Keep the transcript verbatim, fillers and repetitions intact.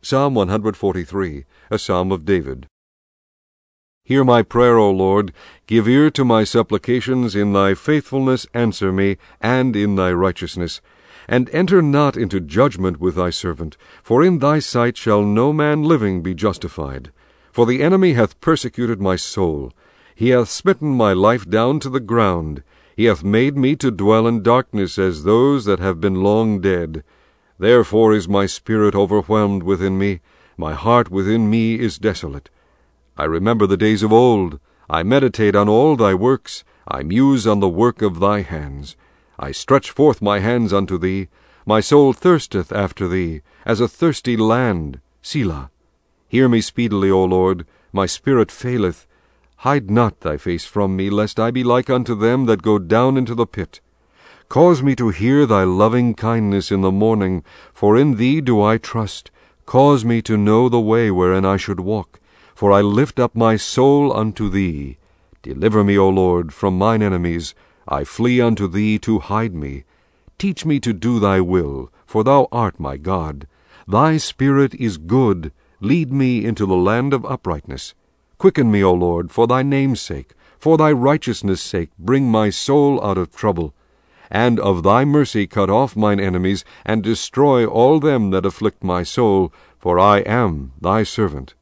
Psalm one hundred forty-three, a psalm of David. Hear my prayer, O Lord. Give ear to my supplications. In thy faithfulness answer me, and in thy righteousness. And enter not into judgment with thy servant, for in thy sight shall no man living be justified. For the enemy hath persecuted my soul. He hath smitten my life down to the ground. He hath made me to dwell in darkness as those that have been long dead. Therefore is my spirit overwhelmed within me. My heart within me is desolate. I remember the days of old. I meditate on all thy works. I muse on the work of thy hands. I stretch forth my hands unto thee. My soul thirsteth after thee, as a thirsty land. Selah. Hear me speedily, O Lord. My spirit faileth. Hide not thy face from me, lest I be like unto them that go down into the pit. Cause me to hear thy loving kindness in the morning, for in thee do I trust. Cause me to know the way wherein I should walk. For I lift up my soul unto thee. Deliver me, O Lord, from mine enemies. I flee unto thee to hide me. Teach me to do thy will, for thou art my God. Thy spirit is good. Lead me into the land of uprightness. Quicken me, O Lord, for thy name's sake. For thy righteousness' sake bring my soul out of trouble. And of thy mercy cut off mine enemies, and destroy all them that afflict my soul, for I am thy servant.